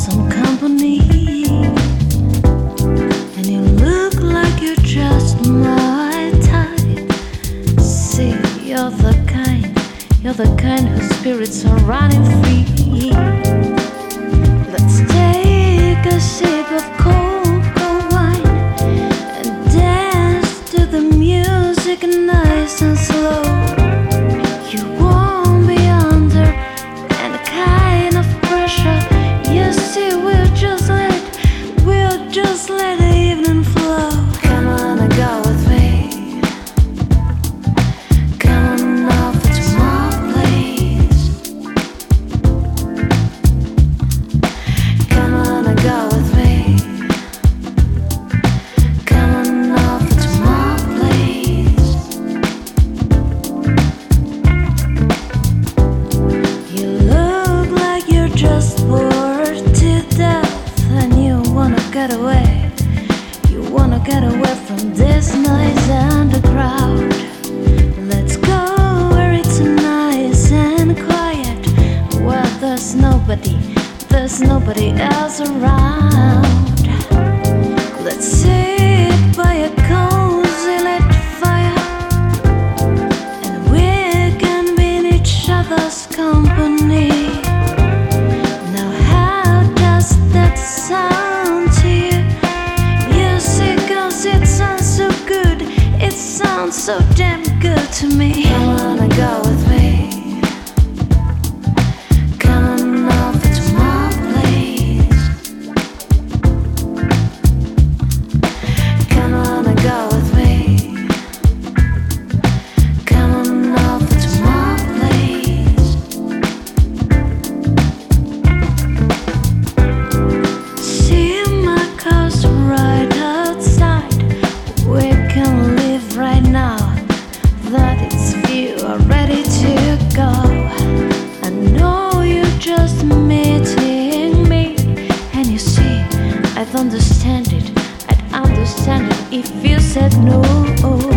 some company, and you look like you're just my type. See, you're the kind whose spirits are running free. Let's take a sip of cocoa wine and dance to the music nice and slow. You won't be under any kind of pressure. You see, we'll just let the evening flow. Come on and go with me. Come on over to my place. Come on and go with me. Come on over to my place. You look like you're just bored to death, and you wanna get away. You wanna get away from this noise and the crowd. Let's go where it's nice and quiet, where there's nobody else around. Let's sit by a cozy lit fire, and we can be in each other's company. Now how does that sound to you? You see, 'cause it sounds so good. It sounds so damn good to me. Come on and go with me. Come on over to my place. Come on and go with me. Come on over to my place. See my car's right outside. We can leave right now that it's you are ready to go. I know you're just meeting me, and you see, I'd understand it if you said no.